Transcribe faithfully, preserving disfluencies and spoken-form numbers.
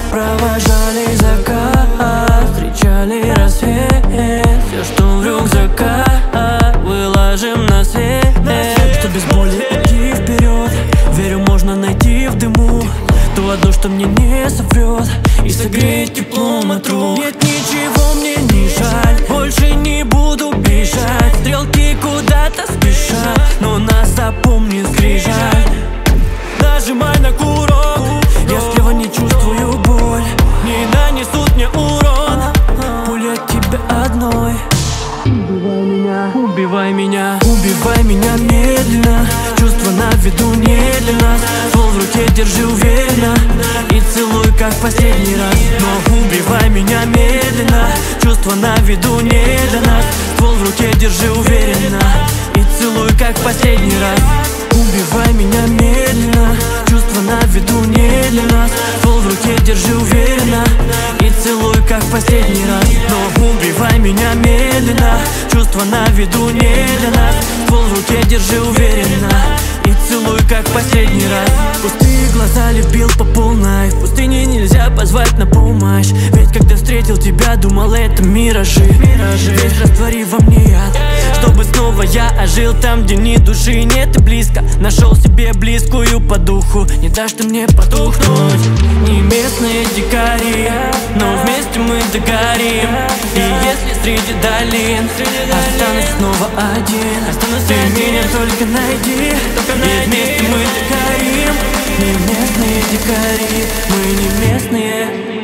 Провожали закат, встречали рассвет. Все, что в рюкзаках, выложим на свет. Что без боли идти вперед, верю, можно найти в дыму то одно, что мне не соврет и согреет теплом от рук. Нет, ничего мне не жаль, больше не буду бежать. Стрелки куда-то спешат, но нас запомнит скрижаль. Нажимай на курок, я слева не чувствую боль, не нанесут мне урон. Пуля от тебя одной. Убивай меня, убивай меня, убивай меня медленно. Чувства на виду не для нас. Ствол в руке держи уверенно и целуй, как в последний раз. Но убивай меня медленно. Чувства на виду не для нас. Ствол в руке держи уверенно и целуй, как в последний раз. Убивай меня медленно. Чувства на виду не для нас. Ствол в руке держи уверенно и целуй, как в последний раз. Но убивай меня медленно. Чувства на виду не для нас. Ствол в руке держи уверенно и целуй, как в последний раз. Пустые глаза любил по полной. В пустыне нельзя позвать на помощь, ведь когда встретил тебя, думал, это миражи, миражи. Весь раствори во мне яд, чтобы снова я ожил там, где ни души нет и близко. Нашел себе близкую по духу, не дашь ты мне потухнуть. Не местные дикари, но вместе мы догорим. И если среди долин останусь снова один, ты меня только найди, и вместе мы догорим. Не местные дикари, мы не местные.